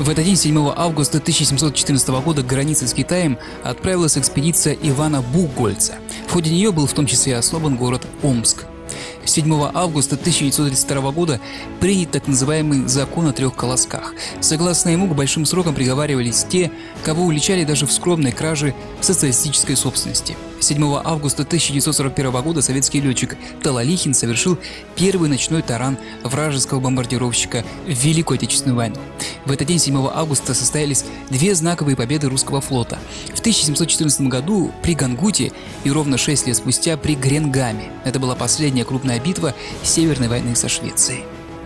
В этот день, 7 августа 1714 года, к границе с Китаем отправилась экспедиция Ивана Бухгольца. В ходе нее был в том числе основан город Омск. 7 августа 1932 года принят так называемый «Закон о трех колосках». Согласно ему, к большим срокам приговаривались те, кого уличали даже в скромной краже социалистической собственности. 7 августа 1941 года советский летчик Талалихин совершил первый ночной таран вражеского бомбардировщика в Великую Отечественную войну. В этот день, 7 августа, состоялись две знаковые победы русского флота. В 1714 году при Гангуте и ровно 6 лет спустя при Гренгаме. Это была последняя крупная битва Северной войны со Швецией.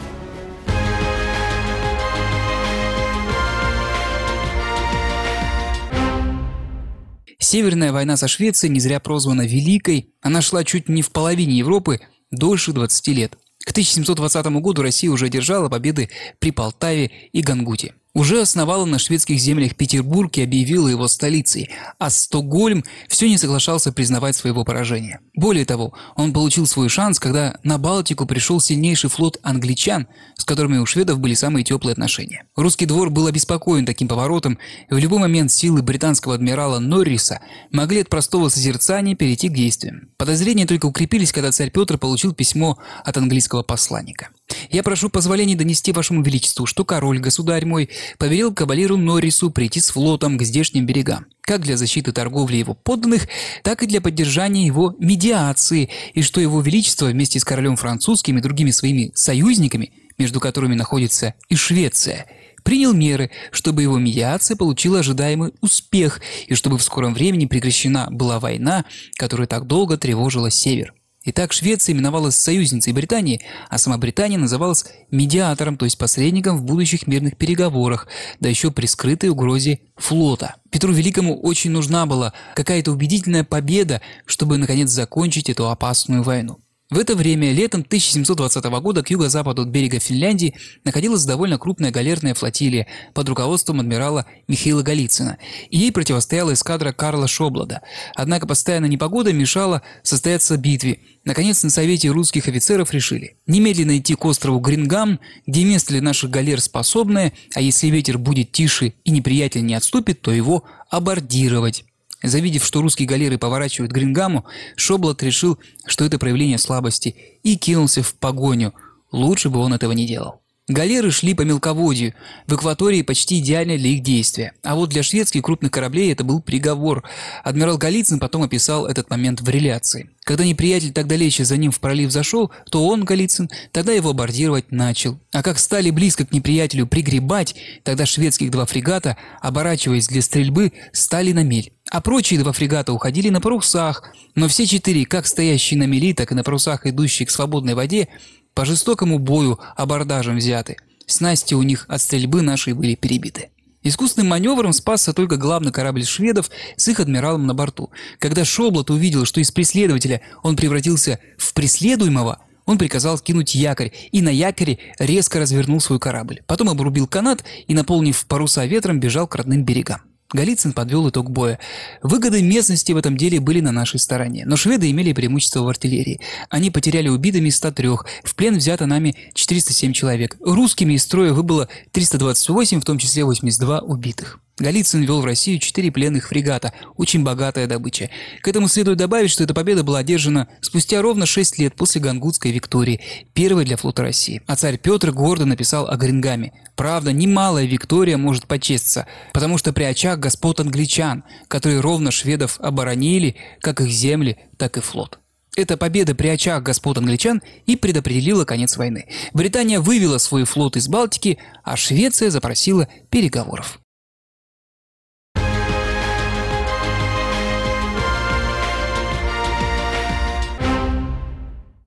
Северная война со Швецией не зря прозвана Великой. Она шла чуть не в половине Европы дольше 20 лет. К 1720 году Россия уже одержала победы при Полтаве и Гангуте. Уже основала на шведских землях Петербург и объявила его столицей, а Стокгольм все не соглашался признавать своего поражения. Более того, он получил свой шанс, когда на Балтику пришел сильнейший флот англичан, с которыми у шведов были самые теплые отношения. Русский двор был обеспокоен таким поворотом, и в любой момент силы британского адмирала Норриса могли от простого созерцания перейти к действиям. Подозрения только укрепились, когда царь Петр получил письмо от английского посланника. «Я прошу позволения донести вашему величеству, что король, государь мой, повелел кавалеру Норрису прийти с флотом к здешним берегам, как для защиты торговли его подданных, так и для поддержания его медиации, и что его величество вместе с королем французским и другими своими союзниками, между которыми находится и Швеция, принял меры, чтобы его медиация получила ожидаемый успех и чтобы в скором времени прекращена была война, которая так долго тревожила Север». Итак, Швеция именовалась союзницей Британии, а сама Британия называлась медиатором, то есть посредником в будущих мирных переговорах, да еще при скрытой угрозе флота. Петру Великому очень нужна была какая-то убедительная победа, чтобы наконец закончить эту опасную войну. В это время, летом 1720 года, к юго-западу от берега Финляндии находилась довольно крупная галерная флотилия под руководством адмирала Михаила Голицына, и ей противостояла эскадра Карла Шоблада. Однако постоянная непогода мешала состояться битве. Наконец, на совете русских офицеров решили немедленно идти к острову Грингам, где место для наших галер способное, а если ветер будет тише и неприятель не отступит, то его абордировать. Завидев, что русские галеры поворачивают к Грингаму, Шоблад решил, что это проявление слабости, и кинулся в погоню. Лучше бы он этого не делал. Галеры шли по мелководью, в акватории почти идеально для их действия. А вот для шведских крупных кораблей это был приговор. Адмирал Голицын потом описал этот момент в реляции. Когда неприятель так далече за ним в пролив зашел, то он, Голицын, тогда его бордировать начал. А как стали близко к неприятелю пригребать, тогда шведских два фрегата, оборачиваясь для стрельбы, стали на мель. А прочие два фрегата уходили на парусах. Но все четыре, как стоящие на мели, так и на парусах, идущие к свободной воде, по жестокому бою абордажем взяты. Снасти у них от стрельбы нашей были перебиты. Искусственным маневром спасся только главный корабль шведов с их адмиралом на борту. Когда Шоблад увидел, что из преследователя он превратился в преследуемого, он приказал кинуть якорь, и на якоре резко развернул свой корабль. Потом обрубил канат и, наполнив паруса ветром, бежал к родным берегам. Голицын подвел итог боя. Выгоды местности в этом деле были на нашей стороне, но шведы имели преимущество в артиллерии. Они потеряли убитыми 103, в плен взято нами 407 человек. Русскими из строя выбыло 328, в том числе 82 убитых. Голицын вел в Россию 4 пленных фрегата, очень богатая добыча. К этому следует добавить, что эта победа была одержана спустя ровно 6 лет после Гангутской виктории, первой для флота России. А царь Петр гордо написал о Грингаме: «Правда, немалая виктория может почесться, потому что при очах господ англичан, которые ровно шведов оборонили, как их земли, так и флот». Эта победа при очах господ англичан и предопределила конец войны. Британия вывела свой флот из Балтики, а Швеция запросила переговоров.